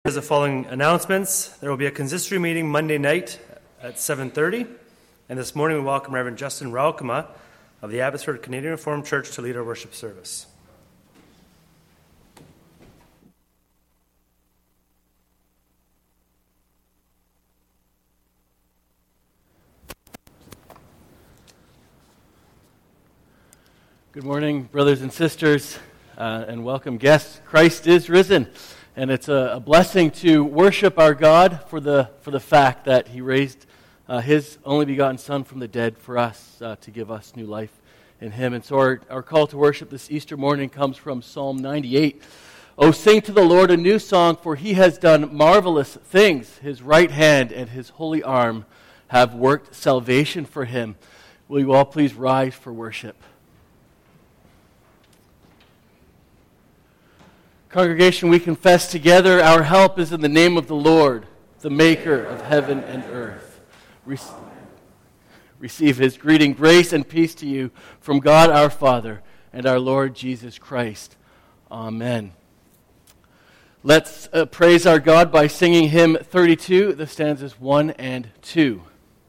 As the following announcements, there will be a consistory meeting Monday night at 7:30, and this morning we welcome Reverend Justin Raukama of the Abbotsford Canadian Reformed Church to lead our worship service. Good morning, brothers and sisters, and welcome guests. Christ is risen, and it's a blessing to worship our God for the fact that He raised His only begotten Son from the dead for us to give us new life in Him. And so our call to worship this Easter morning comes from Psalm 98. "Oh, sing to the Lord a new song, for He has done marvelous things. His right hand and His holy arm have worked salvation for Him." Will you all please rise for worship? Congregation, we confess together, our help is in the name of the Lord, the maker of heaven and earth. Receive His greeting, grace and peace to you from God our Father and our Lord Jesus Christ. Amen. Let's praise our God by singing hymn 32, the stanzas 1 and 2.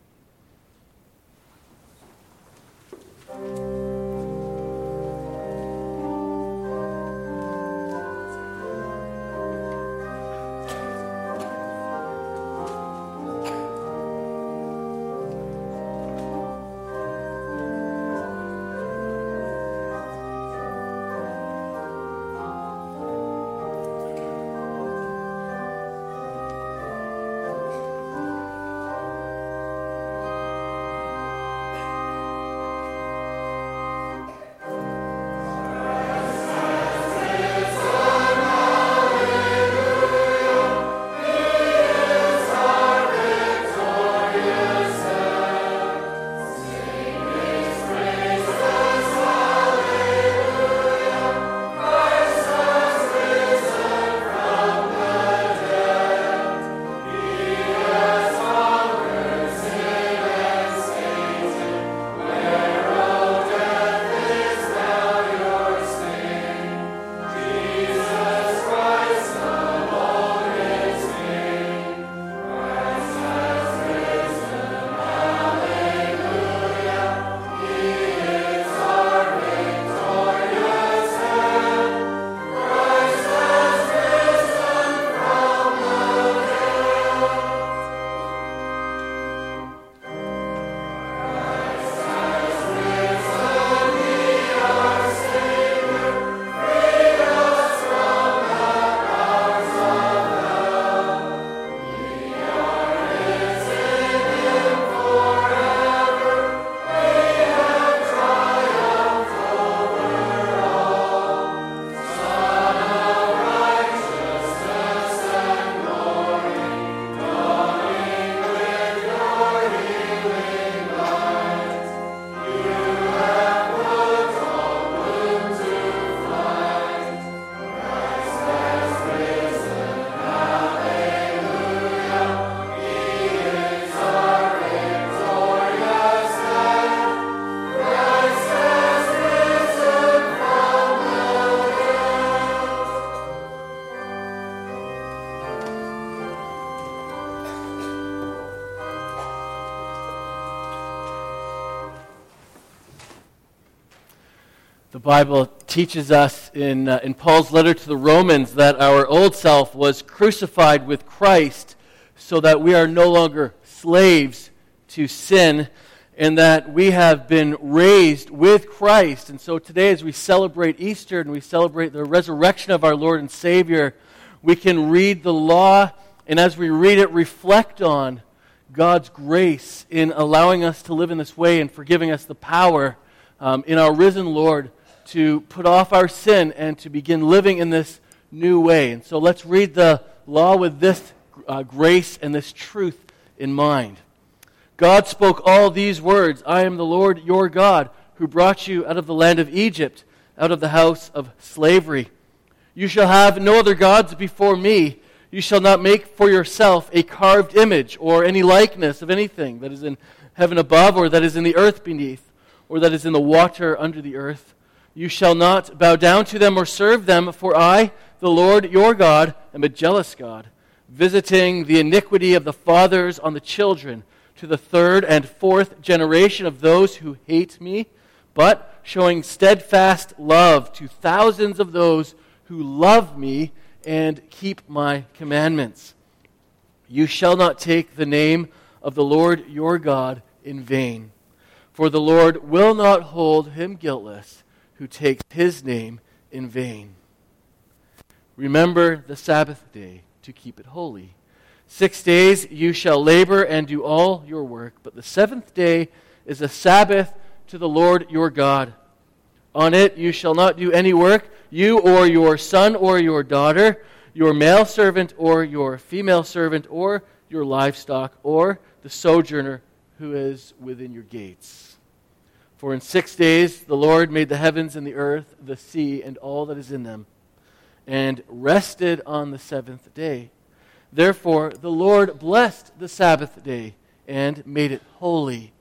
The Bible teaches us in Paul's letter to the Romans that our old self was crucified with Christ so that we are no longer slaves to sin and that we have been raised with Christ. And so today as we celebrate Easter and we celebrate the resurrection of our Lord and Savior, we can read the law and as we read it, reflect on God's grace in allowing us to live in this way and for giving us the power in our risen Lord to put off our sin and to begin living in this new way. And so let's read the law with this grace and this truth in mind. God spoke all these words, "I am the Lord your God, who brought you out of the land of Egypt, out of the house of slavery. You shall have no other gods before me. You shall not make for yourself a carved image or any likeness of anything that is in heaven above or that is in the earth beneath or that is in the water under the earth. You shall not bow down to them or serve them, for I, the Lord your God, am a jealous God, visiting the iniquity of the fathers on the children, to the third and fourth generation of those who hate me, but showing steadfast love to thousands of those who love me and keep my commandments. You shall not take the name of the Lord your God in vain, for the Lord will not hold him guiltless who takes his name in vain. Remember the Sabbath day to keep it holy. 6 days you shall labor and do all your work, but the seventh day is a Sabbath to the Lord your God. On it you shall not do any work, you or your son or your daughter, your male servant or your female servant, or your livestock, or the sojourner who is within your gates. For in 6 days the Lord made the heavens and the earth, the sea, and all that is in them, and rested on the seventh day. Therefore the Lord blessed the Sabbath day and made it holy.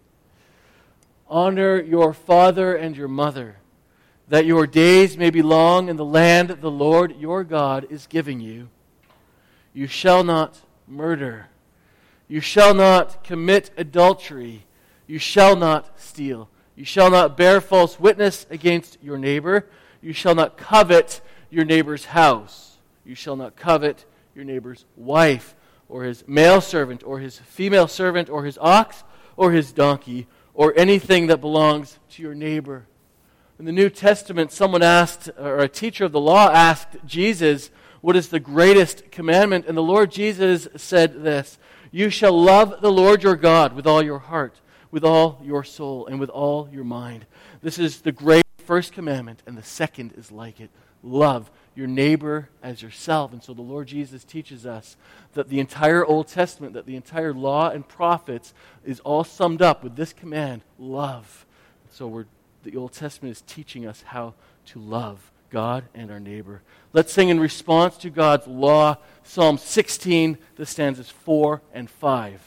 Honor your father and your mother, that your days may be long in the land the Lord your God is giving you. You shall not murder. You shall not commit adultery. You shall not steal. You shall not bear false witness against your neighbor. You shall not covet your neighbor's house. You shall not covet your neighbor's wife, or his male servant, or his female servant, or his ox, or his donkey, or anything that belongs to your neighbor. In the New Testament, someone asked, or a teacher of the law asked Jesus, what is the greatest commandment? And the Lord Jesus said this, you shall love the Lord your God with all your heart, with all your soul, and with all your mind. This is the great first commandment, and the second is like it. Love your neighbor as yourself. And so the Lord Jesus teaches us that the entire Old Testament, that the entire law and prophets is all summed up with this command, love. So the Old Testament is teaching us how to love God and our neighbor. Let's sing in response to God's law, Psalm 16, the stanzas 4 and 5.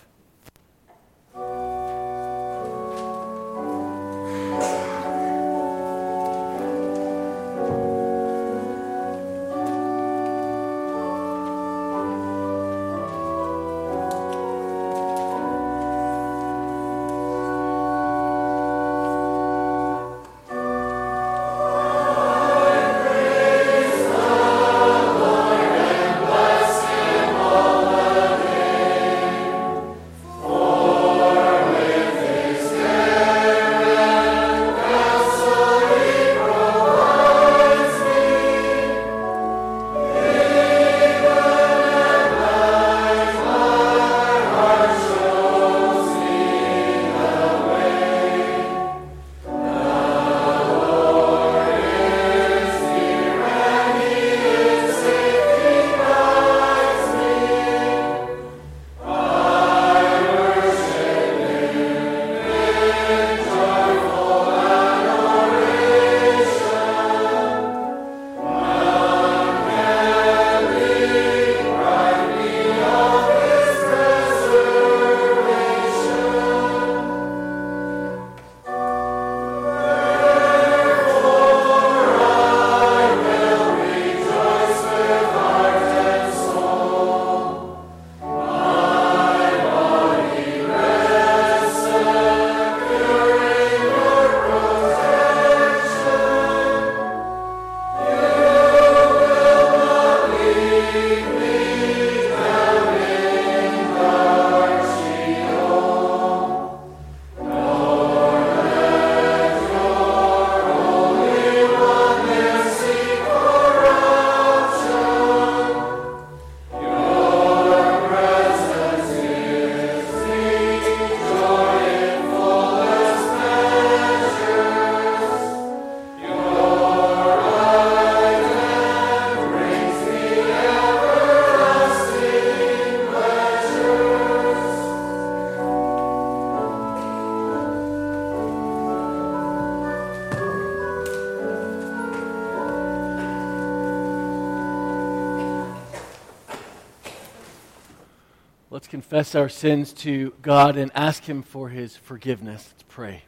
Let's confess our sins to God and ask Him for His forgiveness. Let's pray.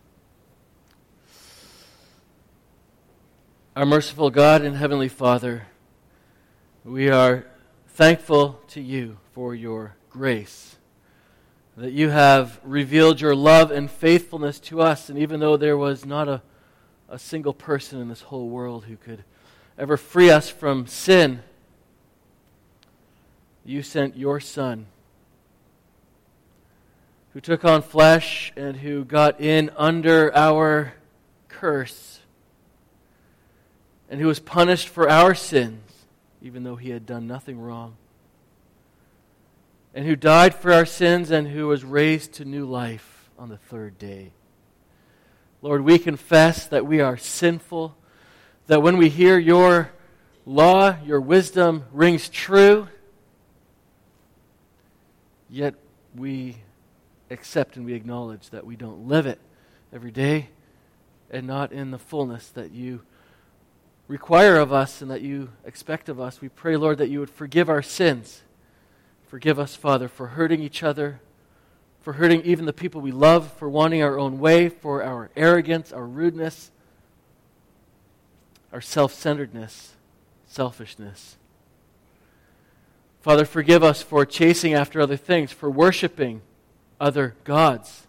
Our merciful God and Heavenly Father, we are thankful to you for your grace, that you have revealed your love and faithfulness to us. And even though there was not a single person in this whole world who could ever free us from sin, you sent your Son, who took on flesh and who got in under our curse, and who was punished for our sins, even though he had done nothing wrong, and who died for our sins and who was raised to new life on the third day. Lord, we confess that we are sinful, that when we hear your law, your wisdom rings true, yet we accept and we acknowledge that we don't live it every day and not in the fullness that you require of us and that you expect of us. We pray, Lord, that you would forgive our sins. Forgive us, Father, for hurting each other, for hurting even the people we love, for wanting our own way, for our arrogance, our rudeness, our self-centeredness, selfishness. Father, forgive us for chasing after other things, for worshiping other gods,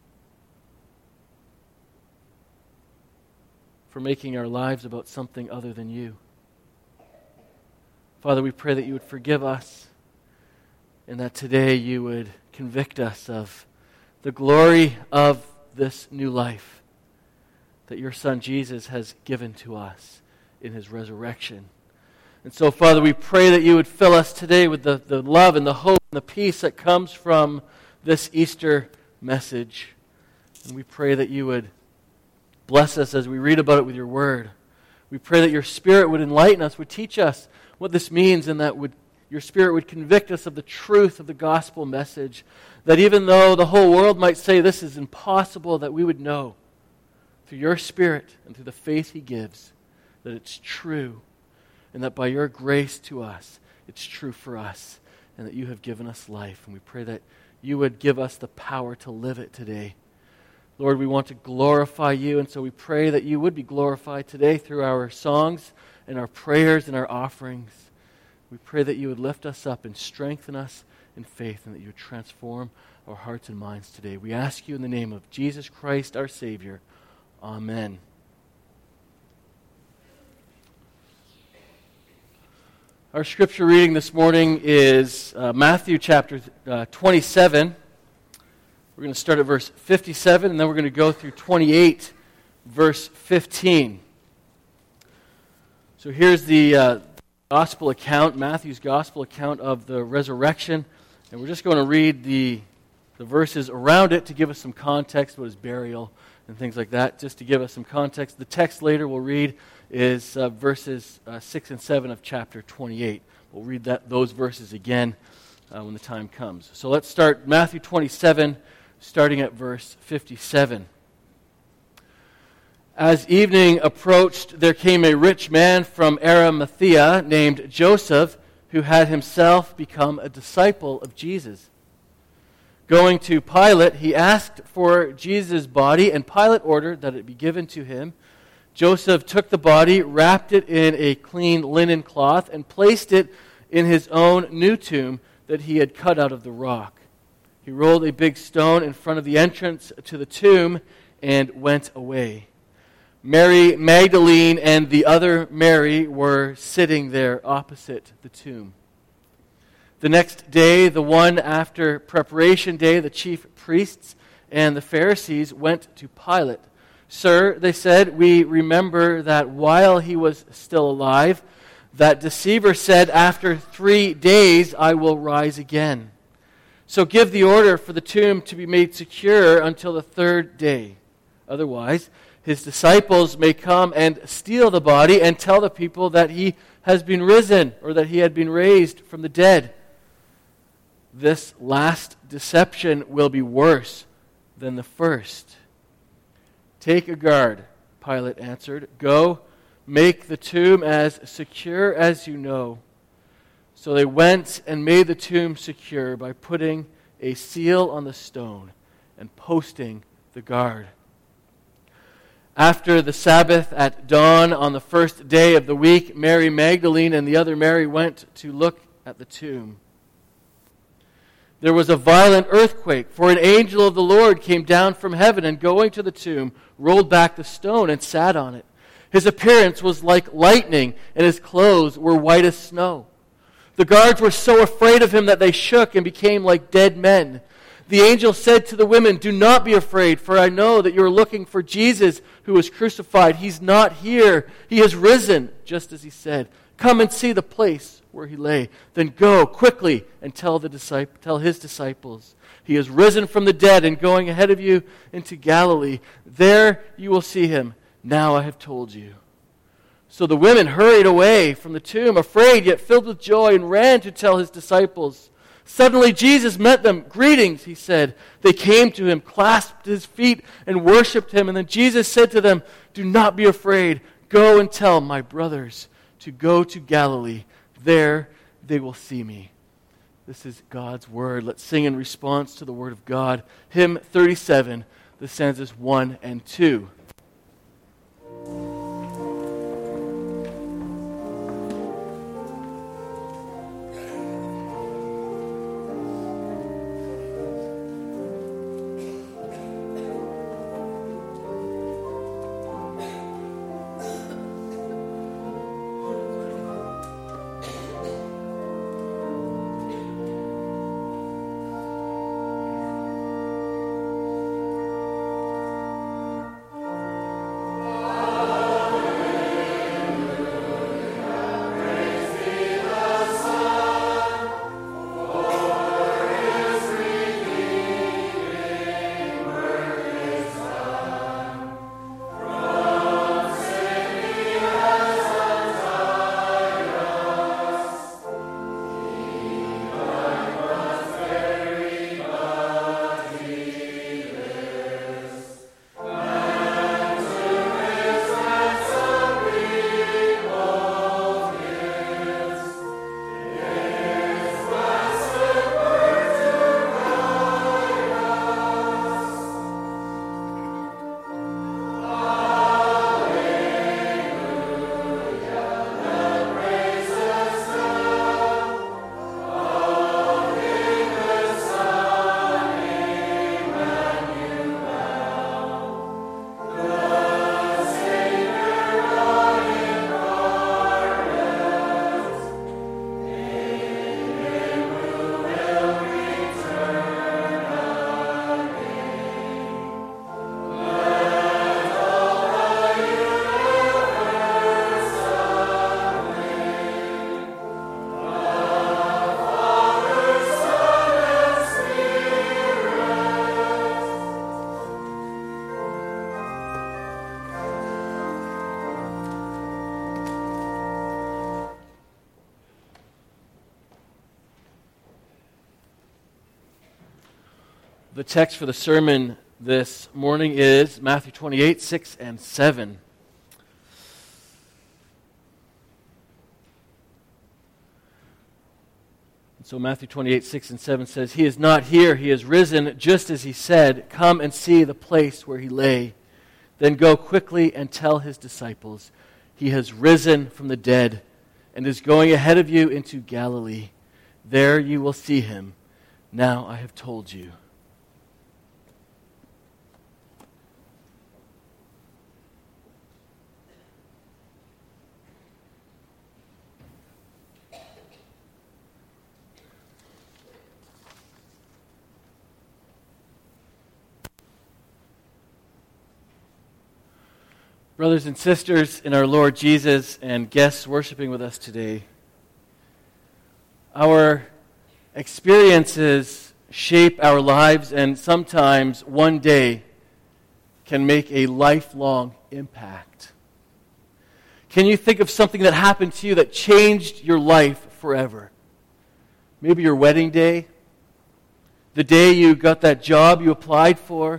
for making our lives about something other than you. Father, we pray that you would forgive us and that today you would convict us of the glory of this new life that your Son Jesus has given to us in his resurrection. And so, Father, we pray that you would fill us today with the love and the hope and the peace that comes from this Easter message. And we pray that you would bless us as we read about it with your word. We pray that your Spirit would enlighten us, would teach us what this means, and that your Spirit would convict us of the truth of the gospel message. That even though the whole world might say this is impossible, that we would know through your Spirit and through the faith he gives that it's true, and that by your grace to us, it's true for us, and that you have given us life. And we pray that you would give us the power to live it today. Lord, we want to glorify you, and so we pray that you would be glorified today through our songs and our prayers and our offerings. We pray that you would lift us up and strengthen us in faith, and that you would transform our hearts and minds today. We ask you in the name of Jesus Christ, our Savior. Amen. Our scripture reading this morning is Matthew chapter 27. We're going to start at verse 57, and then we're going to go through 28, verse 15. So here's the gospel account, Matthew's gospel account of the resurrection. And we're just going to read the verses around it to give us some context, what is burial and things like that, just to give us some context. The text later we'll read is verses 6 and 7 of chapter 28. We'll read those verses again when the time comes. So let's start Matthew 27, starting at verse 57. As evening approached, there came a rich man from Arimathea named Joseph, who had himself become a disciple of Jesus. Going to Pilate, he asked for Jesus' body, and Pilate ordered that it be given to him. Joseph took the body, wrapped it in a clean linen cloth, and placed it in his own new tomb that he had cut out of the rock. He rolled a big stone in front of the entrance to the tomb and went away. Mary Magdalene and the other Mary were sitting there opposite the tomb. The next day, the one after preparation day, the chief priests and the Pharisees went to Pilate. "Sir," they said, "we remember that while he was still alive, that deceiver said, 'After 3 days I will rise again.' So give the order for the tomb to be made secure until the 3rd day. Otherwise, his disciples may come and steal the body and tell the people that he has been risen, or that he had been raised from the dead. This last deception will be worse than the first." "Take a guard," Pilate answered. "Go, make the tomb as secure as you know." So they went and made the tomb secure by putting a seal on the stone and posting the guard. After the Sabbath at dawn on the 1st day of the week, Mary Magdalene and the other Mary went to look at the tomb. There was a violent earthquake, for an angel of the Lord came down from heaven and going to the tomb, rolled back the stone and sat on it. His appearance was like lightning, and his clothes were white as snow. The guards were so afraid of him that they shook and became like dead men. The angel said to the women, "Do not be afraid, for I know that you are looking for Jesus who was crucified. He's not here. He has risen, just as he said. Come and see the place where he lay. Then go quickly and tell his disciples, he has risen from the dead and going ahead of you into Galilee. There you will see him. Now I have told you." So the women hurried away from the tomb, afraid yet filled with joy, and ran to tell his disciples. Suddenly Jesus met them. "Greetings," he said. They came to him, clasped his feet, and worshipped him. And then Jesus said to them, "Do not be afraid. Go and tell my brothers to go to Galilee. There they will see me." This is God's word. Let's sing in response to the word of God. Hymn 37, the stanzas 1 and 2. The text for the sermon this morning is Matthew 28, 6 and 7. So Matthew 28, 6 and 7 says, "He is not here, he is risen, just as he said. Come and see the place where he lay. Then go quickly and tell his disciples, he has risen from the dead and is going ahead of you into Galilee. There you will see him. Now I have told you." Brothers and sisters in our Lord Jesus and guests worshiping with us today, our experiences shape our lives and sometimes one day can make a lifelong impact. Can you think of something that happened to you that changed your life forever? Maybe your wedding day, the day you got that job you applied for.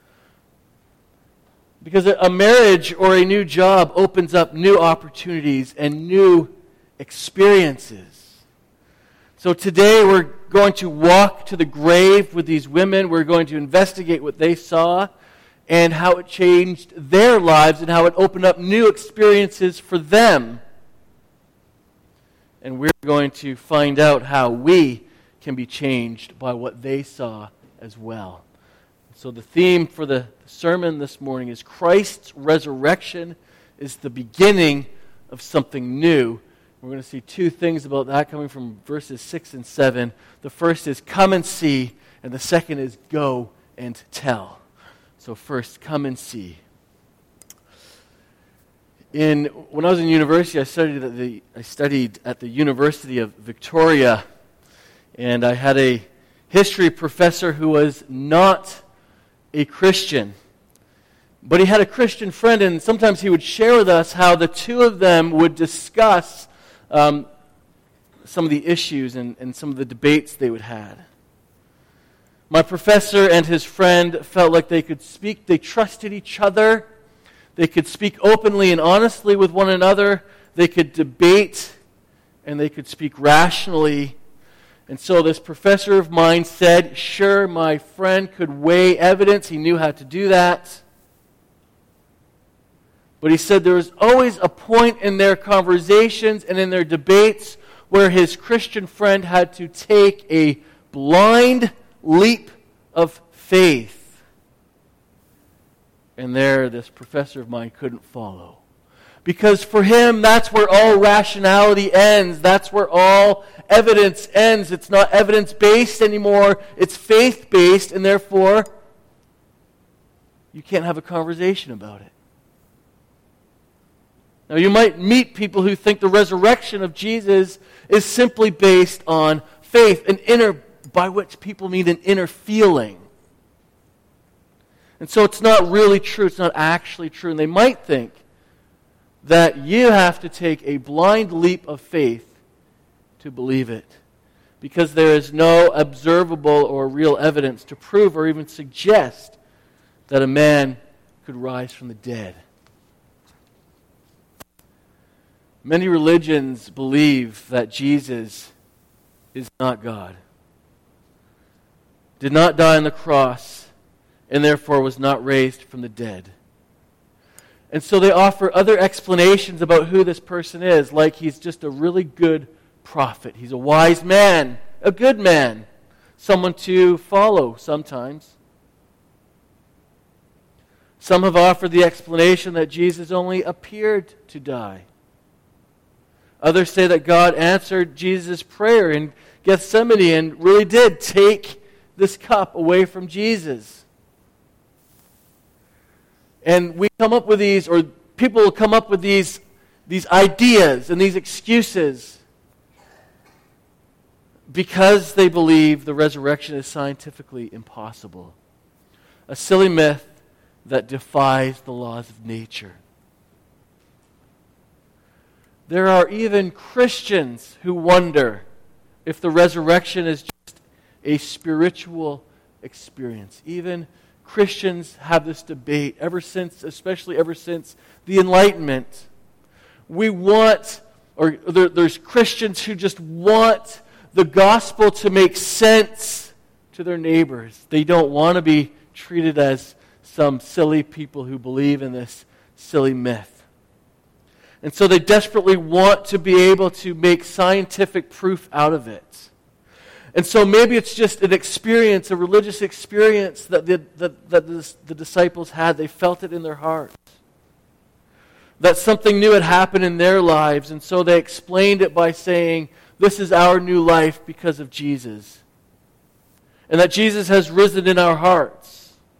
Because a marriage or a new job opens up new opportunities and new experiences. So today we're going to walk to the grave with these women. We're going to investigate what they saw and how it changed their lives and how it opened up new experiences for them. and we're going to find out how we can be changed by what they saw as well. So the theme for the sermon this morning is Christ's resurrection is the beginning of something new. We're going to see two things about that coming from verses 6 and 7. The first is come and see, and the second is go and tell. So first, come and see. When I was in university, I studied at the University of Victoria, and I had a history professor who was not a Christian. But he had a Christian friend, and sometimes he would share with us how the two of them would discuss some of the issues and some of the debates they would have. My professor and his friend felt like they could speak, they trusted each other, they could speak openly and honestly with one another, they could debate, and they could speak rationally. And so this professor of mine said, sure, my friend could weigh evidence. He knew how to do that. But he said there was always a point in their conversations and in their debates where his Christian friend had to take a blind leap of faith. And there, this professor of mine couldn't follow. Because for him, that's where all rationality ends. That's where all evidence ends. It's not evidence-based anymore. It's faith-based, and therefore, you can't have a conversation about it. Now, you might meet people who think the resurrection of Jesus is simply based on faith, an inner, by which people mean an inner feeling. And so it's not really true. It's not actually true. And they might think that you have to take a blind leap of faith to believe it, because there is no observable or real evidence to prove or even suggest that a man could rise from the dead. Many religions believe that Jesus is not God, did not die on the cross, and therefore was not raised from the dead. And so they offer other explanations about who this person is, like he's just a really good prophet. He's a wise man, a good man, someone to follow sometimes. Some have offered the explanation that Jesus only appeared to die. Others say that God answered Jesus' prayer in Gethsemane and really did take this cup away from Jesus. And we come up with these, or people will come up with these ideas and these excuses because they believe the resurrection is scientifically impossible. A silly myth that defies the laws of nature. There are even Christians who wonder if the resurrection is just a spiritual experience. Even Christians have this debate especially ever since the Enlightenment. There's Christians who just want the gospel to make sense to their neighbors. They don't want to be treated as some silly people who believe in this silly myth. And so they desperately want to be able to make scientific proof out of it. And so maybe it's just an experience, a religious experience that the disciples had. They felt it in their hearts. That something new had happened in their lives, and so they explained it by saying, this is our new life because of Jesus. And that Jesus has risen in our hearts.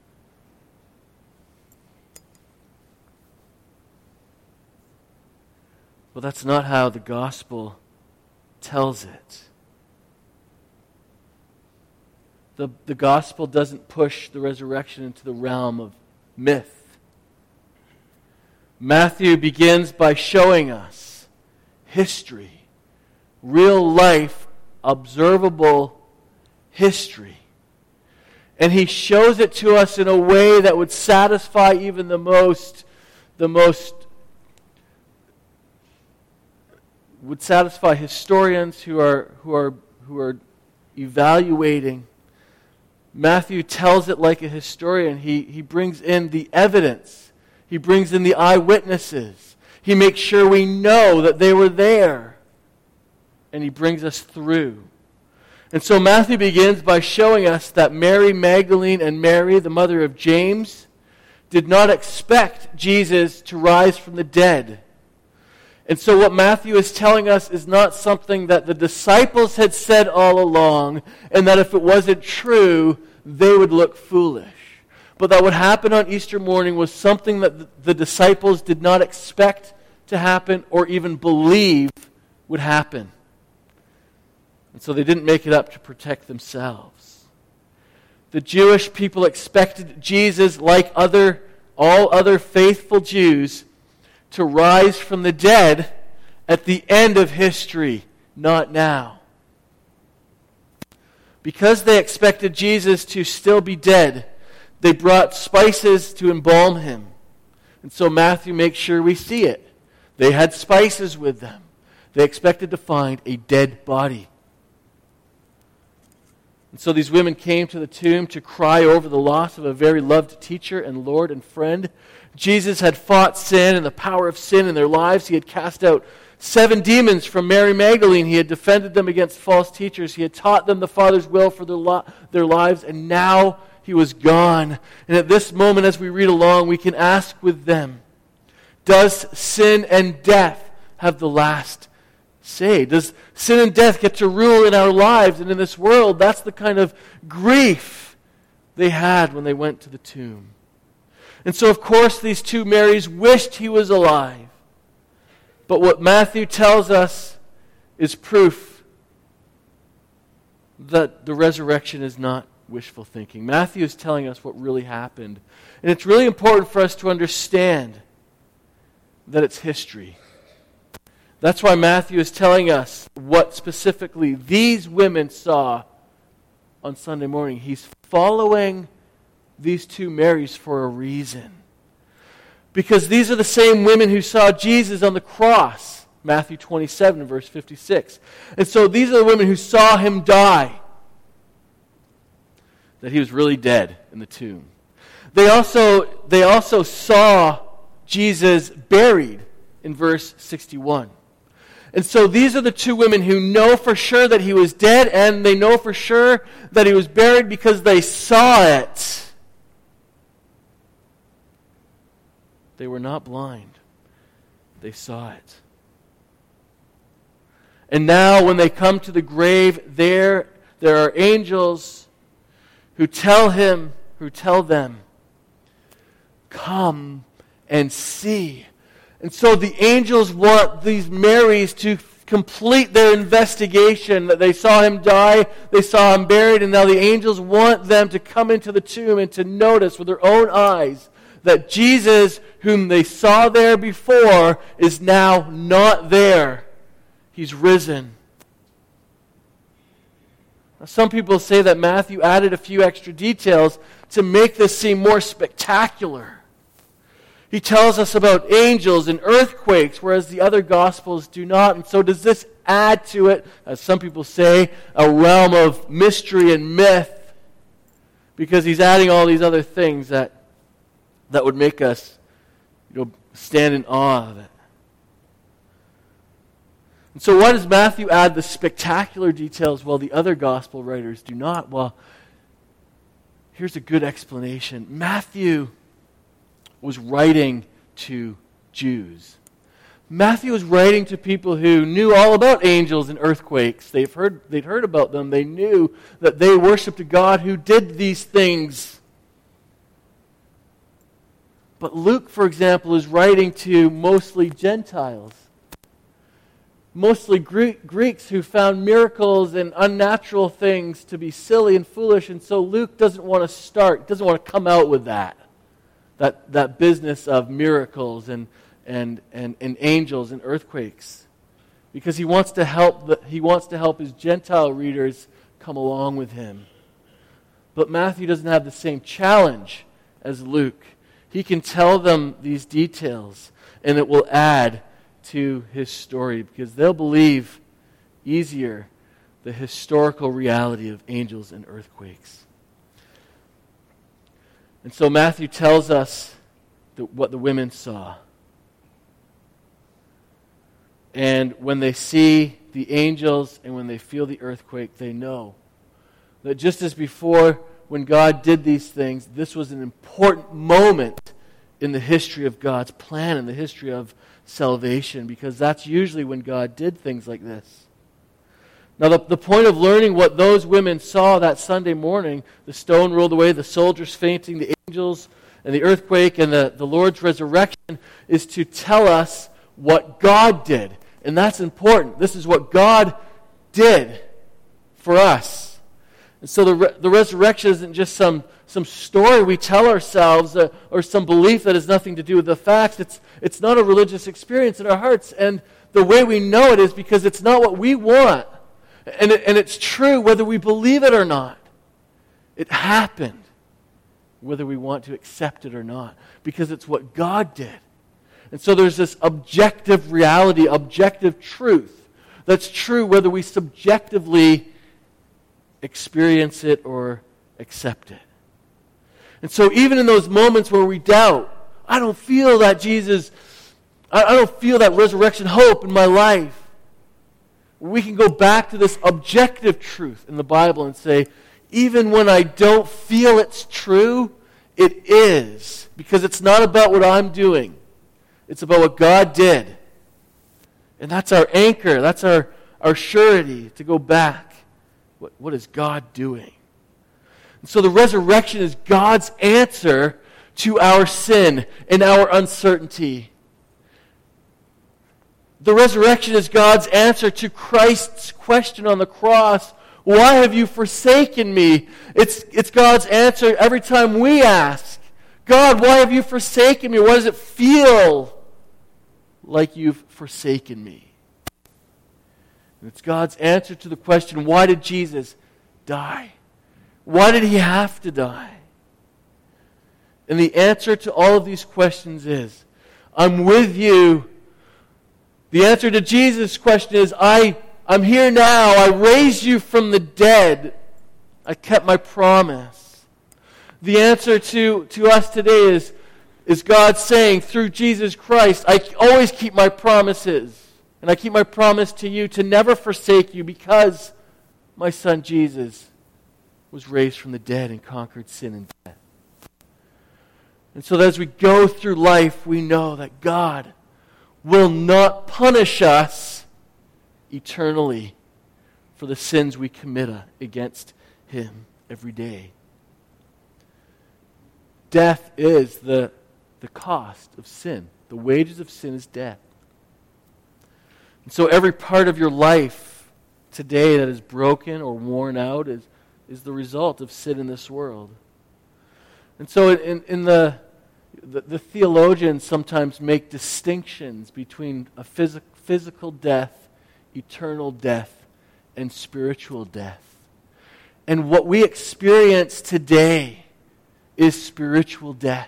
Well, that's not how the gospel tells it. The gospel doesn't push the resurrection into the realm of myth. Matthew begins by showing us history, real life, observable history. And he shows it to us in a way that would satisfy even the most would satisfy historians who are evaluating. Matthew tells it like a historian. He brings in the evidence. He brings in the eyewitnesses. He makes sure we know that they were there. and he brings us through. And so Matthew begins by showing us that Mary Magdalene and Mary, the mother of James, did not expect Jesus to rise from the dead. And so what Matthew is telling us is not something that the disciples had said all along, and that if it wasn't true, they would look foolish. But that what happened on Easter morning was something that the disciples did not expect to happen or even believe would happen. And so they didn't make it up to protect themselves. The Jewish people expected Jesus, like all other faithful Jews, to rise from the dead at the end of history, not now. Because they expected Jesus to still be dead, they brought spices to embalm him. And so Matthew makes sure we see it. They had spices with them. They expected to find a dead body. And so these women came to the tomb to cry over the loss of a very loved teacher and Lord and friend. Jesus had fought sin and the power of sin in their lives. He had cast out 7 demons from Mary Magdalene. He had defended them against false teachers. He had taught them the Father's will for their lives, and now he was gone. And at this moment, as we read along, we can ask with them, does sin and death have the last say? Does sin and death get to rule in our lives and in this world? That's the kind of grief they had when they went to the tomb. And so, of course, these 2 Marys wished he was alive. But what Matthew tells us is proof that the resurrection is not wishful thinking. Matthew is telling us what really happened. And it's really important for us to understand that it's history. That's why Matthew is telling us what specifically these women saw on Sunday morning. He's following these 2 Marys for a reason. Because these are the same women who saw Jesus on the cross. Matthew 27, verse 56. And so these are the women who saw him die. That he was really dead in the tomb. They also saw Jesus buried in verse 61. And so these are the 2 women who know for sure that he was dead, and they know for sure that he was buried because they saw it. They were not blind. They saw it. And now when they come to the grave, there are angels who tell them, come and see. And so the angels want these Marys to complete their investigation, that they saw him die, they saw him buried, and now the angels want them to come into the tomb and to notice with their own eyes that Jesus, whom they saw there before, is now not there. He's risen. Now, some people say that Matthew added a few extra details to make this seem more spectacular. He tells us about angels and earthquakes, whereas the other Gospels do not. And so does this add to it, as some people say, a realm of mystery and myth? Because he's adding all these other things that would make us stand in awe of it. And so why does Matthew add the spectacular details while the other gospel writers do not? Well, here's a good explanation. Matthew was writing to Jews. Matthew was writing to people who knew all about angels and earthquakes. They'd heard about them. They knew that they worshiped a God who did these things. But Luke, for example, is writing to mostly Gentiles. Mostly Greeks who found miracles and unnatural things to be silly and foolish. And so Luke doesn't want to come out with that business of miracles and angels and earthquakes. Because he wants to help his Gentile readers come along with him. But Matthew doesn't have the same challenge as Luke. He can tell them these details, and it will add to his story, because they'll believe easier the historical reality of angels and earthquakes. And so Matthew tells us what the women saw. And when they see the angels and when they feel the earthquake, they know that just as before, when God did these things, this was an important moment in the history of God's plan, in the history of salvation, because that's usually when God did things like this. Now, the point of learning what those women saw that Sunday morning, the stone rolled away, the soldiers fainting, the angels, and the earthquake, and the Lord's resurrection, is to tell us what God did. And that's important. This is what God did for us. And so the resurrection isn't just some story we tell ourselves or some belief that has nothing to do with the facts. It's not a religious experience in our hearts. And the way we know it is because it's not what we want. And it's true whether we believe it or not. It happened whether we want to accept it or not, because it's what God did. And so there's this objective reality, objective truth that's true whether we subjectively experience it or accept it. And so even in those moments where we doubt, I don't feel that Jesus, I don't feel that resurrection hope in my life, we can go back to this objective truth in the Bible and say, even when I don't feel it's true, it is. Because it's not about what I'm doing. It's about what God did. And that's our anchor. That's our surety to go back. What is God doing? And so the resurrection is God's answer to our sin and our uncertainty. The resurrection is God's answer to Christ's question on the cross, why have you forsaken me? It's God's answer every time we ask, God, why have you forsaken me? Why does it feel like you've forsaken me? And it's God's answer to the question, why did Jesus die? Why did he have to die? And the answer to all of these questions is, I'm with you. The answer to Jesus' question is, I'm here now. I raised you from the dead. I kept my promise. The answer to us today is God saying through Jesus Christ, I always keep my promises. And I keep my promise to you to never forsake you because my son Jesus was raised from the dead and conquered sin and death. And so that as we go through life, we know that God will not punish us eternally for the sins we commit against him every day. Death is the cost of sin. The wages of sin is death. And so every part of your life today that is broken or worn out is the result of sin in this world. And so in the theologians sometimes make distinctions between a physical death, eternal death, and spiritual death. And what we experience today is spiritual death.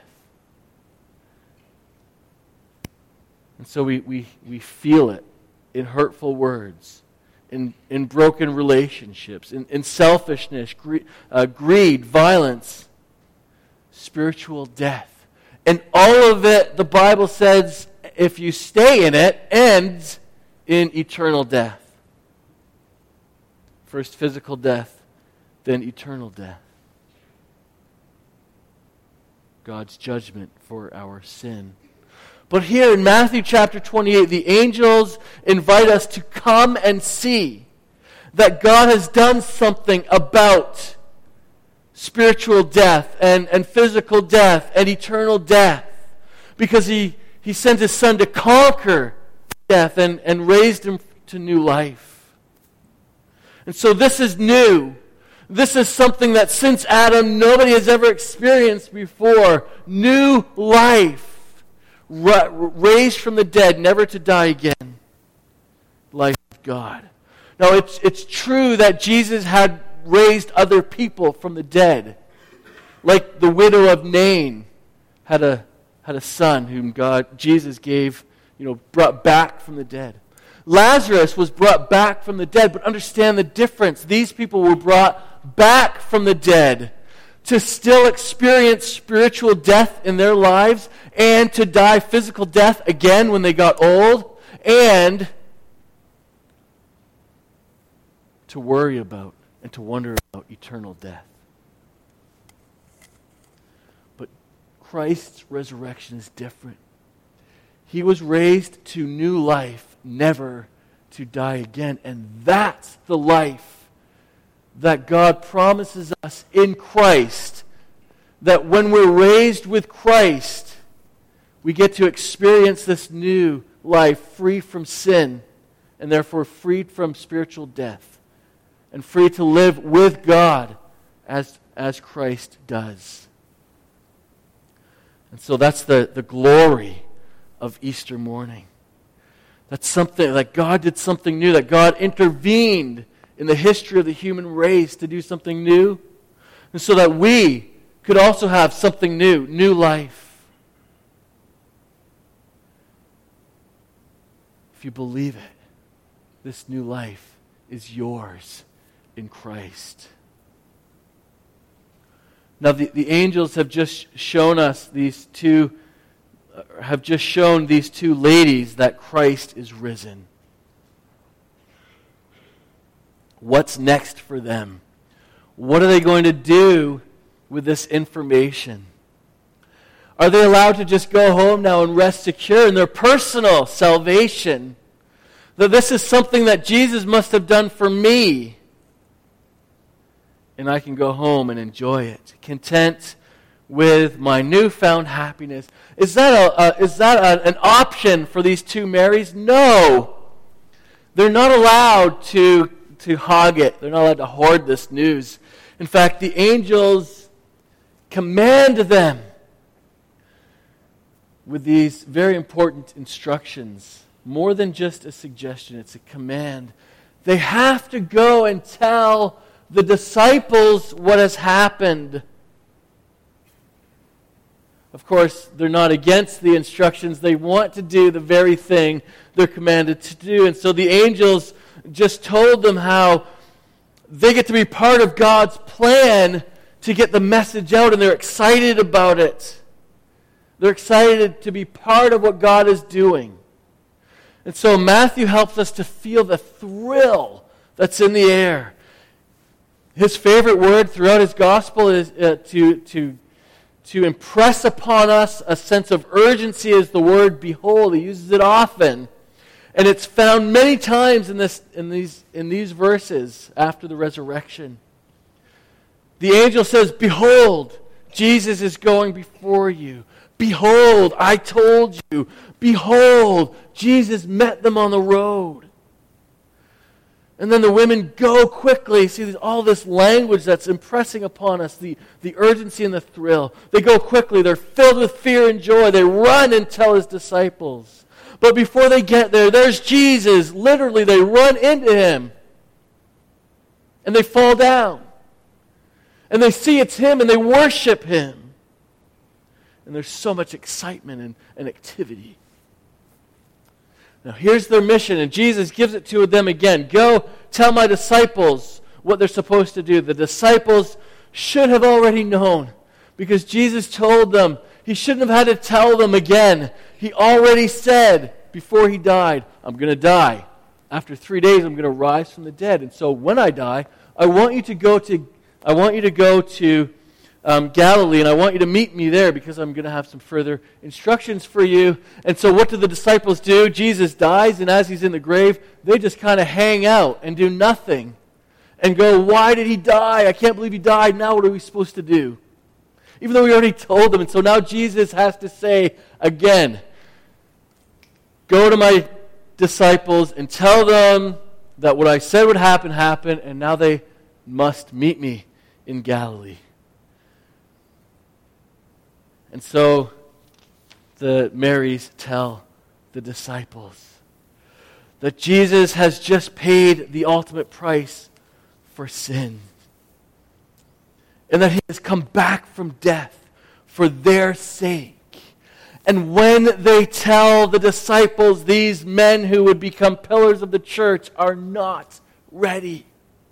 And so we feel it in hurtful words, in broken relationships, in selfishness, greed, violence, spiritual death. And all of it, the Bible says, if you stay in it, ends in eternal death. First physical death, then eternal death. God's judgment for our sin. But here in Matthew chapter 28, the angels invite us to come and see that God has done something about spiritual death and physical death and eternal death, because he sent his son to conquer death and raised him to new life. And so this is new. This is something that since Adam nobody has ever experienced before. New life. Raised from the dead, never to die again. Life of God. Now it's true that Jesus had raised other people from the dead. Like the widow of Nain had a son whom Jesus brought back from the dead. Lazarus was brought back from the dead, but understand the difference. These people were brought back from the dead to still experience spiritual death in their lives and to die physical death again when they got old, and to worry about and to wonder about eternal death. But Christ's resurrection is different. He was raised to new life, never to die again. And that's the life that God promises us in Christ. That when we're raised with Christ, we get to experience this new life free from sin and therefore freed from spiritual death and free to live with God as Christ does. And so that's the glory of Easter morning. That's something, that God did something new, that God intervened in the history of the human race to do something new, and so that we could also have something new life. If you believe it, this new life is yours in Christ. Now the angels have just shown us these two ladies that Christ is risen. What's next for them? What are they going to do with this information? Are they allowed to just go home now and rest secure in their personal salvation? That this is something that Jesus must have done for me, and I can go home and enjoy it, content with my newfound happiness. Is that an option for these two Marys? No. They're not allowed to hog it. They're not allowed to hoard this news. In fact, the angels command them with these very important instructions. More than just a suggestion, it's a command. They have to go and tell the disciples what has happened. Of course, they're not against the instructions. They want to do the very thing they're commanded to do. And so the angels just told them how they get to be part of God's plan to get the message out, and they're excited about it. They're excited to be part of what God is doing. And so Matthew helps us to feel the thrill that's in the air. His favorite word throughout his gospel is to impress upon us a sense of urgency is the word behold. He uses it often. And it's found many times in these verses after the resurrection. The angel says, behold, Jesus is going before you. Behold, I told you. Behold, Jesus met them on the road. And then the women go quickly. See, all this language that's impressing upon us, the urgency and the thrill. They go quickly. They're filled with fear and joy. They run and tell his disciples. But before they get there, there's Jesus. Literally, they run into him. And they fall down. And they see it's him and they worship him. And there's so much excitement and activity. Now here's their mission, and Jesus gives it to them again. Go tell my disciples what they're supposed to do. The disciples should have already known, because Jesus told them. He shouldn't have had to tell them again. He already said before he died, I'm going to die. After 3 days, I'm going to rise from the dead. And so when I die, I want you to go to Galilee, and I want you to meet me there, because I'm going to have some further instructions for you. And so what do the disciples do? Jesus dies, and as he's in the grave, they just kind of hang out and do nothing and go, why did he die? I can't believe he died. Now what are we supposed to do? Even though we already told them. And so now Jesus has to say again, go to my disciples and tell them that what I said would happen, happened, and now they must meet me in Galilee. And so the Marys tell the disciples that Jesus has just paid the ultimate price for sin, and that he has come back from death for their sake. And when they tell the disciples, these men who would become pillars of the church are not ready.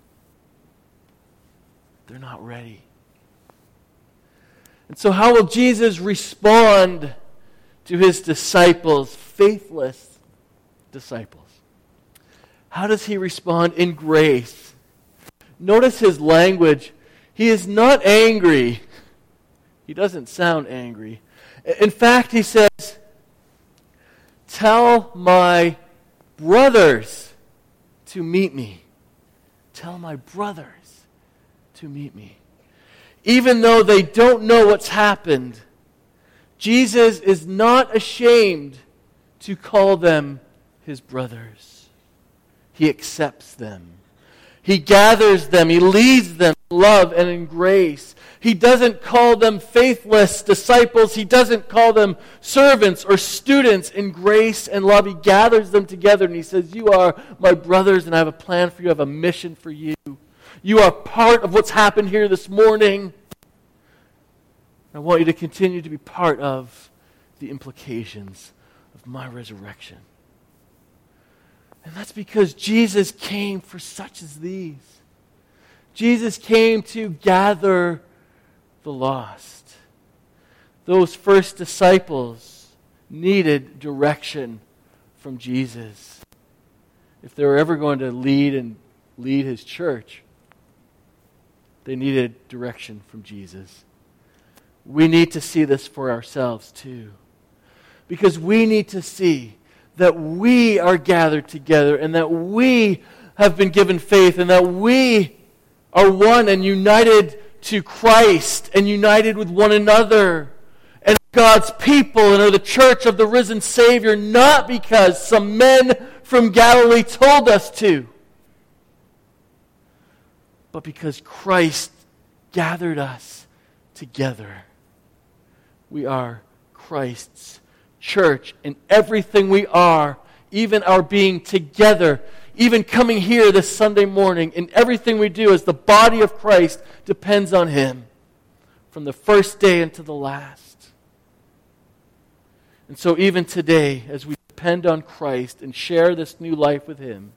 They're not ready. And so how will Jesus respond to his disciples, faithless disciples? How does he respond? In grace. Notice his language. He is not angry. He doesn't sound angry. In fact, he says, tell my brothers to meet me. Tell my brothers to meet me. Even though they don't know what's happened, Jesus is not ashamed to call them his brothers. He accepts them. He gathers them. He leads them in love and in grace. He doesn't call them faithless disciples. He doesn't call them servants or students in grace and love. He gathers them together and he says, you are my brothers and I have a plan for you. I have a mission for you. You are part of what's happened here this morning. I want you to continue to be part of the implications of my resurrection. And that's because Jesus came for such as these. Jesus came to gather the lost. Those first disciples needed direction from Jesus. If they were ever going to lead his church, they needed direction from Jesus. We need to see this for ourselves too. Because we need to see that we are gathered together and that we have been given faith and that we are one and united to Christ and united with one another and God's people and are the church of the risen Savior, not because some men from Galilee told us to, but because Christ gathered us together. We are Christ's church, and everything we are, even our being together, even coming here this Sunday morning, and everything we do as the body of Christ depends on Him from the first day unto the last. And so even today, as we depend on Christ and share this new life with Him,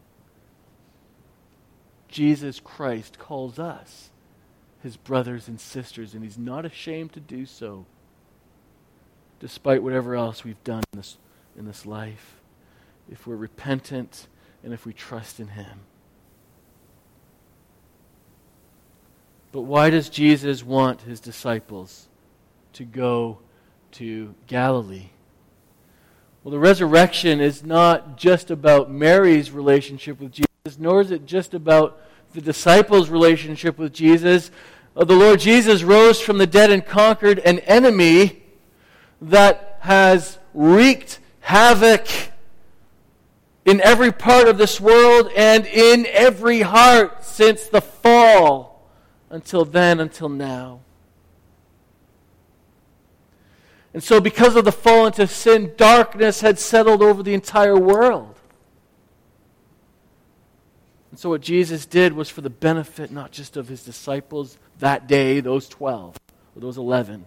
Jesus Christ calls us His brothers and sisters, and He's not ashamed to do so, despite whatever else we've done in this life, if we're repentant and if we trust in Him. But why does Jesus want His disciples to go to Galilee? Well, the resurrection is not just about Mary's relationship with Jesus, nor is it just about the disciples' relationship with Jesus. The Lord Jesus rose from the dead and conquered an enemy that has wreaked havoc in every part of this world and in every heart since the fall until then, until now. And so because of the fall into sin, darkness had settled over the entire world. And so what Jesus did was for the benefit not just of His disciples that day, those 12 or those 11,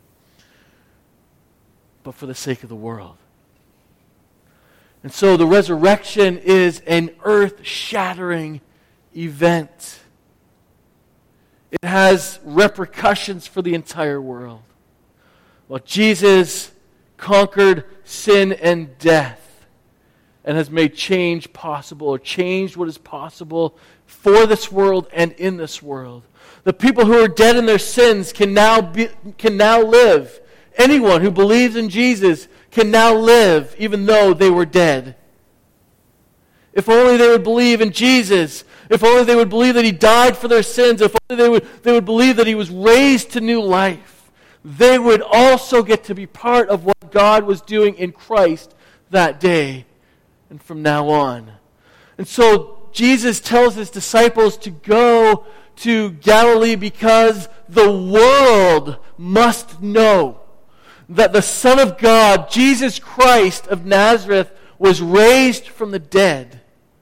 but for the sake of the world. And so the resurrection is an earth-shattering event. It has repercussions for the entire world. Well, Jesus conquered sin and death and has made change possible, or changed what is possible for this world and in this world. The people who are dead in their sins can now live. Anyone who believes in Jesus can now live even though they were dead. If only they would believe in Jesus. If only they would believe that He died for their sins. If only they would believe that He was raised to new life. They would also get to be part of what God was doing in Christ that day and from now on. And so Jesus tells His disciples to go to Galilee because the world must know that the Son of God, Jesus Christ of Nazareth, was raised from the dead.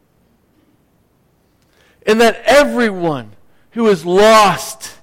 And that everyone who is lost,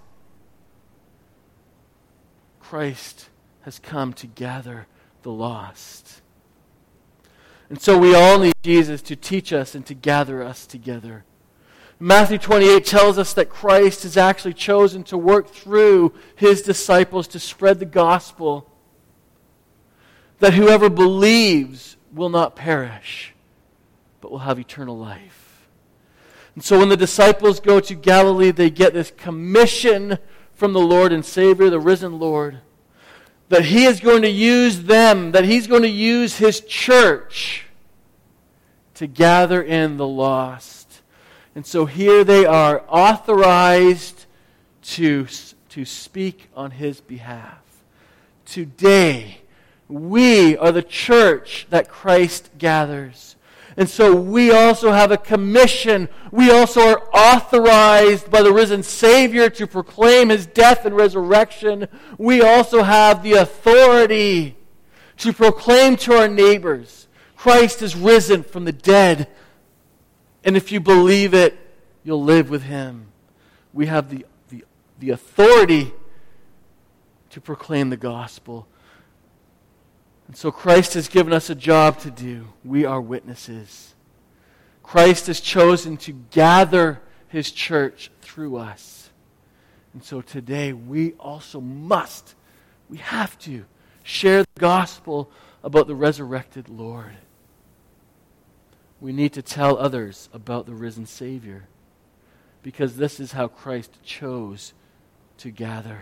Christ has come to gather the lost. And so we all need Jesus to teach us and to gather us together. Matthew 28 tells us that Christ has actually chosen to work through His disciples to spread the gospel, that whoever believes will not perish, but will have eternal life. And so when the disciples go to Galilee, they get this commission from the Lord and Savior, the risen Lord, that He is going to use them, that He's going to use His church to gather in the lost. And so here they are, authorized to speak on His behalf. Today, we are the church that Christ gathers. And so we also have a commission. We also are authorized by the risen Savior to proclaim His death and resurrection. We also have the authority to proclaim to our neighbors, Christ is risen from the dead. And if you believe it, you'll live with Him. We have the authority to proclaim the gospel. And so Christ has given us a job to do. We are witnesses. Christ has chosen to gather His church through us. And so today we also we have to share the gospel about the resurrected Lord. We need to tell others about the risen Savior, because this is how Christ chose to gather.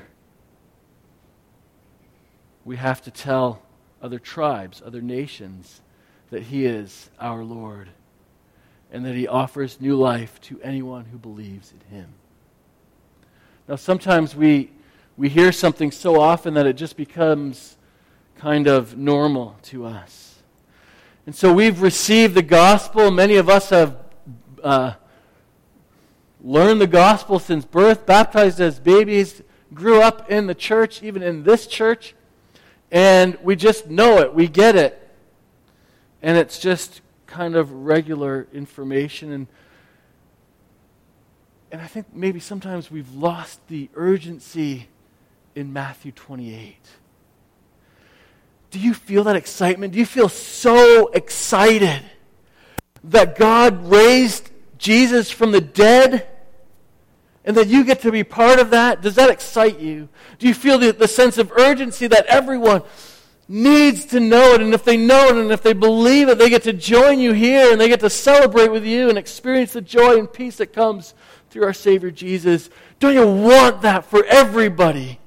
We have to tell other tribes, other nations, that He is our Lord and that He offers new life to anyone who believes in Him. Now, sometimes we hear something so often that it just becomes kind of normal to us. And so we've received the gospel. Many of us have learned the gospel since birth, baptized as babies, grew up in the church, even in this church. And we just know it. We get it. And it's just kind of regular information. And I think maybe sometimes we've lost the urgency in Matthew 28. Do you feel that excitement? Do you feel so excited that God raised Jesus from the dead and that you get to be part of that? Does that excite you? Do you feel the sense of urgency that everyone needs to know it, and if they know it and if they believe it, they get to join you here and they get to celebrate with you and experience the joy and peace that comes through our Savior Jesus? Don't you want that for everybody?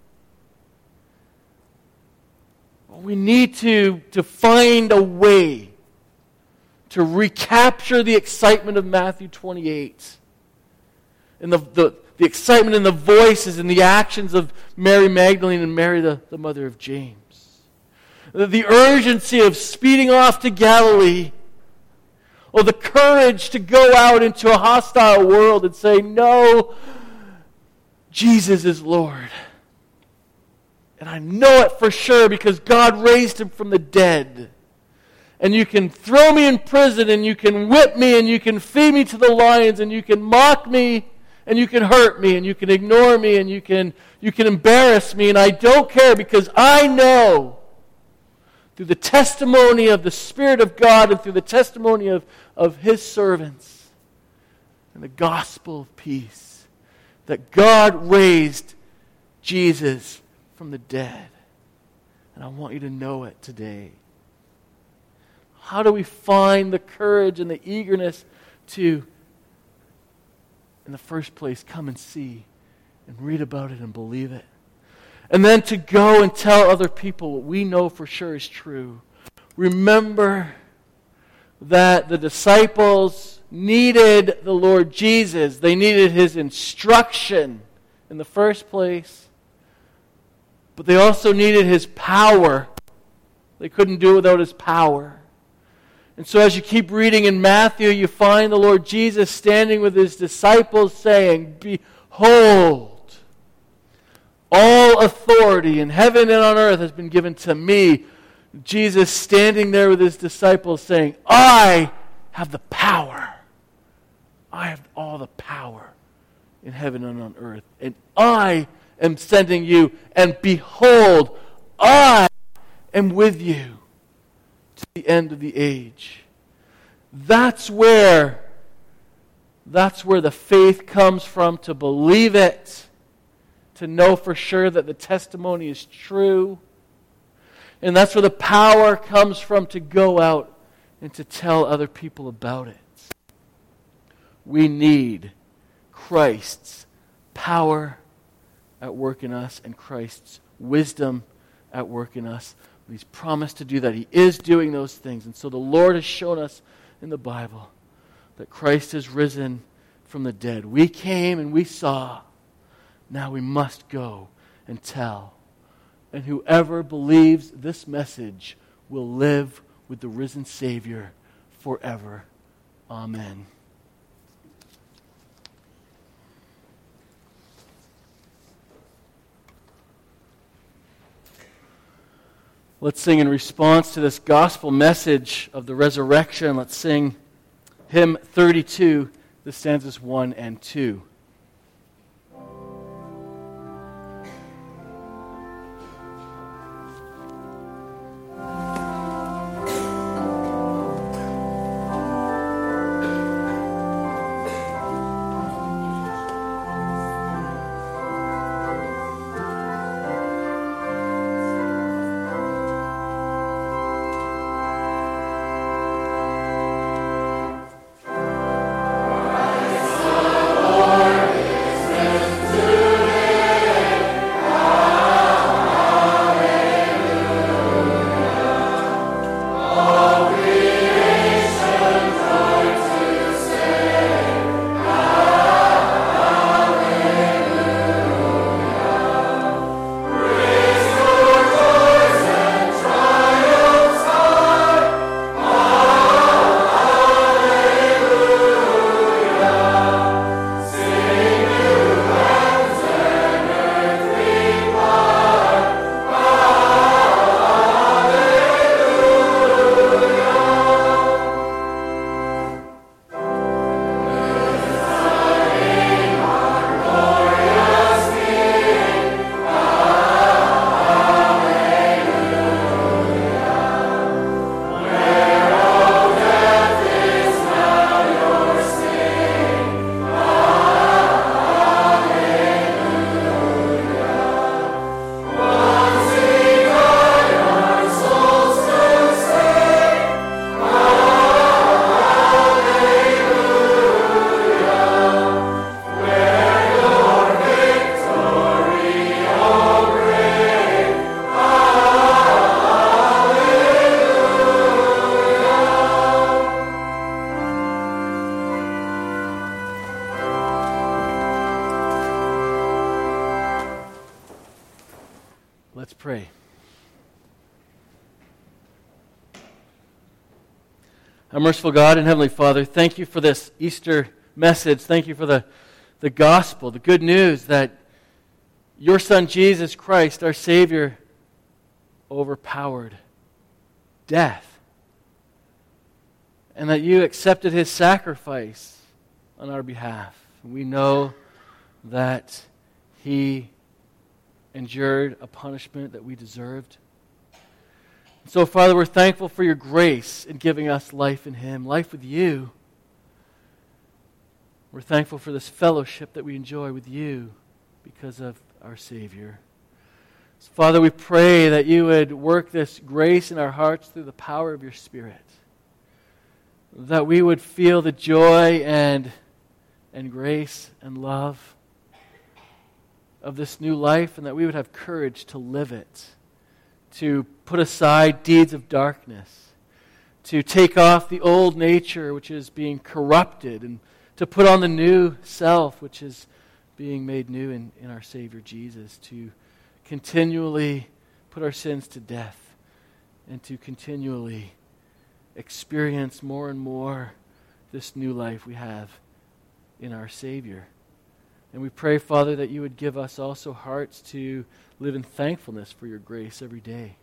We need to find a way to recapture the excitement of Matthew 28. And the excitement in the voices and the actions of Mary Magdalene and Mary, the mother of James. The urgency of speeding off to Galilee. Or the courage to go out into a hostile world and say, no, Jesus is Lord. And I know it for sure because God raised Him from the dead. And you can throw me in prison, and you can whip me, and you can feed me to the lions, and you can mock me, and you can hurt me, and you can ignore me, and you can embarrass me, and I don't care because I know through the testimony of the Spirit of God and through the testimony of His servants and the gospel of peace that God raised Jesus from the dead. And I want you to know it today. How do we find the courage and the eagerness to, in the first place, come and see and read about it and believe it? And then to go and tell other people what we know for sure is true. Remember that the disciples needed the Lord Jesus. They needed His instruction in the first place. But they also needed His power. They couldn't do it without His power. And so as you keep reading in Matthew, you find the Lord Jesus standing with His disciples saying, behold, all authority in heaven and on earth has been given to me. Jesus standing there with His disciples saying, I have the power. I have all the power in heaven and on earth. And I am sending you. And behold, I am with you to the end of the age. That's where the faith comes from, to believe it, to know for sure that the testimony is true. And that's where the power comes from, to go out and to tell other people about it. We need Christ's power at work in us and Christ's wisdom at work in us. He's promised to do that. He is doing those things. And so the Lord has shown us in the Bible that Christ has risen from the dead. We came and we saw. Now we must go and tell. And whoever believes this message will live with the risen Savior forever. Amen. Let's sing in response to this gospel message of the resurrection. Let's sing hymn 32, the stanzas 1 and 2. Let's pray. Our merciful God and Heavenly Father, thank you for this Easter message. Thank you for the gospel, the good news that your Son Jesus Christ, our Savior, overpowered death. And that you accepted his sacrifice on our behalf. We know that he endured a punishment that we deserved. So, Father, we're thankful for your grace in giving us life in him, life with you. We're thankful for this fellowship that we enjoy with you because of our Savior. So, Father, we pray that you would work this grace in our hearts through the power of your Spirit. That we would feel the joy and grace and love of this new life, and that we would have courage to live it, to put aside deeds of darkness, to take off the old nature which is being corrupted, and to put on the new self which is being made new in our Savior Jesus, to continually put our sins to death and to continually experience more and more this new life we have in our Savior. And we pray, Father, that you would give us also hearts to live in thankfulness for your grace every day.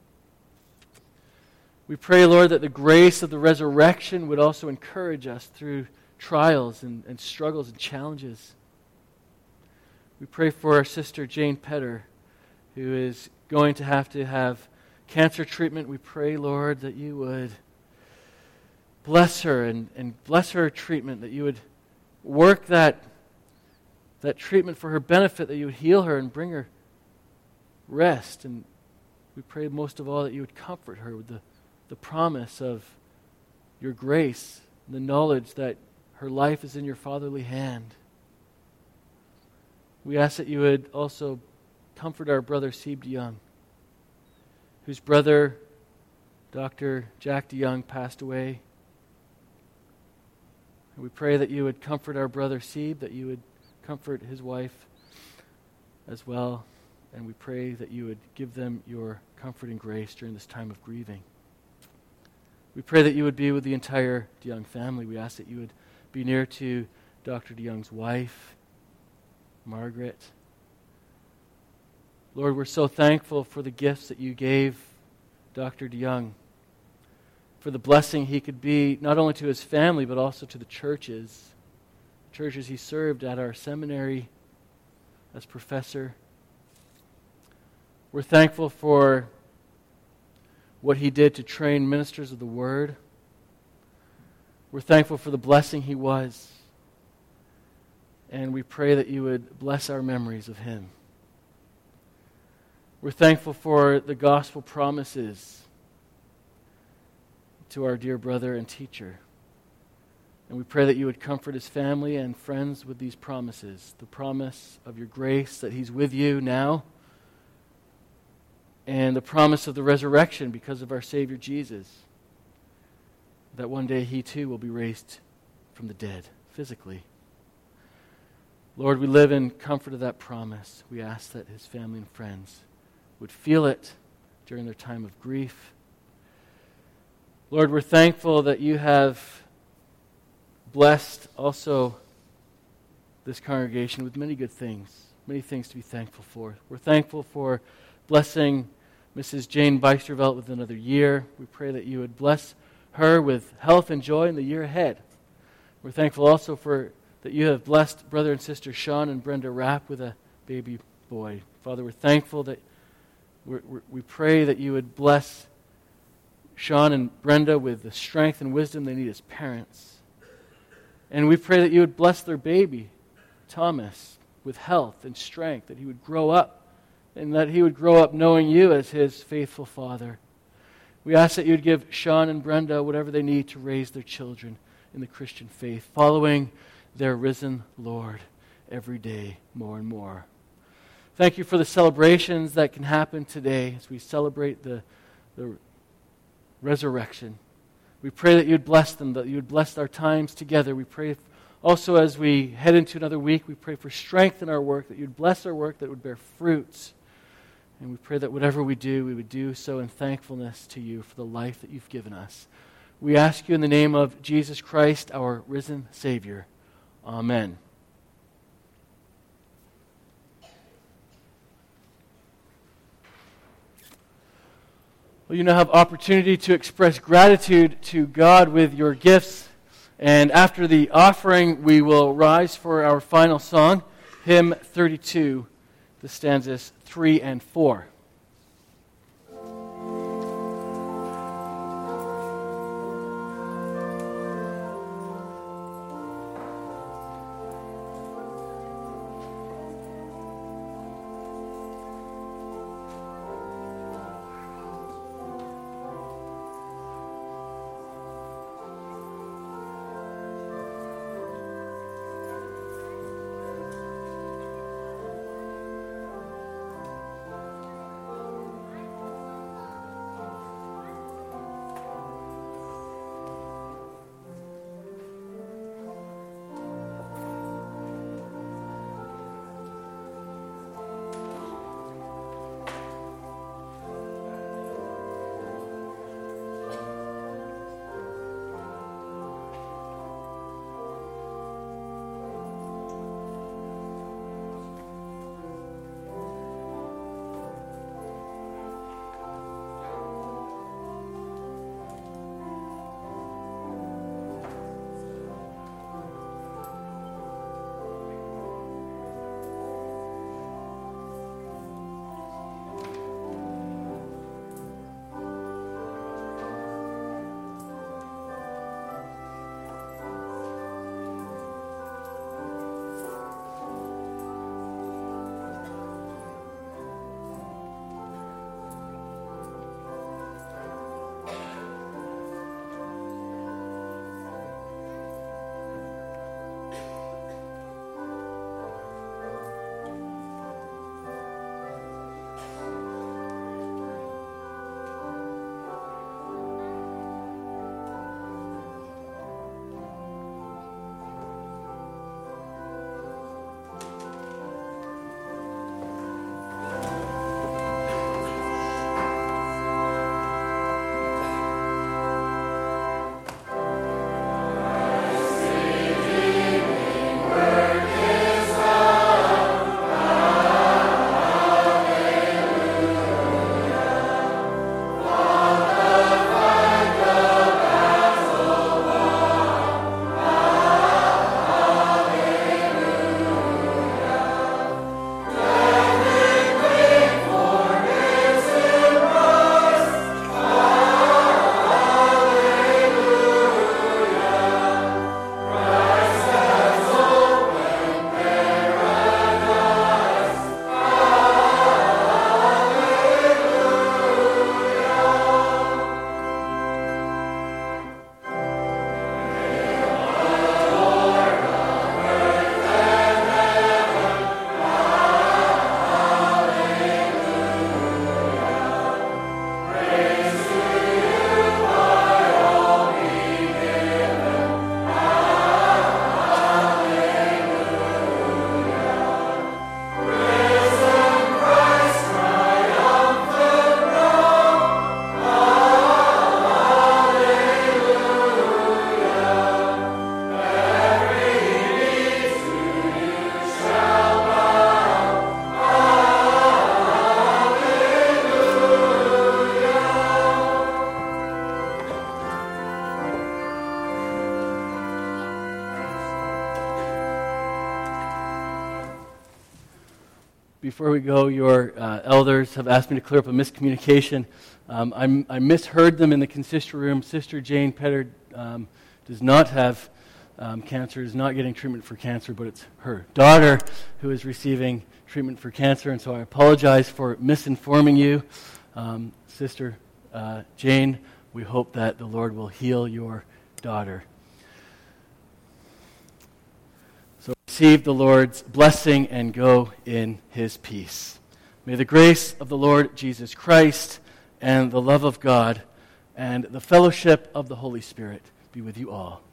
We pray, Lord, that the grace of the resurrection would also encourage us through trials and struggles and challenges. We pray for our sister Jane Petter, who is going to have cancer treatment. We pray, Lord, that you would bless her and bless her treatment, that you would work that treatment for her benefit, that you would heal her and bring her rest. And we pray most of all that you would comfort her with the promise of your grace, the knowledge that her life is in your fatherly hand. We ask that you would also comfort our brother Steve DeYoung, whose brother, Dr. Jack DeYoung, passed away. And we pray that you would comfort our brother Steve, that you would comfort his wife as well. And we pray that you would give them your comfort and grace during this time of grieving. We pray that you would be with the entire DeYoung family. We ask that you would be near to Dr. DeYoung's wife, Margaret. Lord, we're so thankful for the gifts that you gave Dr. DeYoung, for the blessing he could be not only to his family but also to the churches he served at our seminary as professor. We're thankful for what he did to train ministers of the Word. We're thankful for the blessing he was. And we pray that you would bless our memories of him. We're thankful for the gospel promises to our dear brother and teacher. And we pray that you would comfort his family and friends with these promises. The promise of your grace, that he's with you now, and the promise of the resurrection because of our Savior Jesus, that one day he too will be raised from the dead, physically. Lord, we live in comfort of that promise. We ask that his family and friends would feel it during their time of grief. Lord, we're thankful that you have blessed also this congregation with many good things, many things to be thankful for. We're thankful for blessing Mrs. Jane Beistervelt with another year. We pray that you would bless her with health and joy in the year ahead. We're thankful also for that you have blessed brother and sister Sean and Brenda Rapp with a baby boy. Father, we're thankful that we pray that you would bless Sean and Brenda with the strength and wisdom they need as parents. And we pray that you would bless their baby, Thomas, with health and strength, that he would grow up, and that he would grow up knowing you as his faithful father. We ask that you would give Sean and Brenda whatever they need to raise their children in the Christian faith, following their risen Lord every day more and more. Thank you for the celebrations that can happen today as we celebrate the resurrection. We pray that you would bless them, that you would bless our times together. We pray also as we head into another week, we pray for strength in our work, that you would bless our work, that it would bear fruits. And we pray that whatever we do, we would do so in thankfulness to you for the life that you've given us. We ask you in the name of Jesus Christ, our risen Savior. Amen. Well, you now have opportunity to express gratitude to God with your gifts. And after the offering, we will rise for our final song, hymn 32, the stanzas 3 and 4. before we go, your elders have asked me to clear up a miscommunication. I misheard them in the consistory room. Sister Jane Petter does not have cancer, is not getting treatment for cancer, but it's her daughter who is receiving treatment for cancer, and so I apologize for misinforming you. Sister Jane, we hope that the Lord will heal your daughter. So receive the Lord's blessing and go in his peace. May the grace of the Lord Jesus Christ and the love of God and the fellowship of the Holy Spirit be with you all.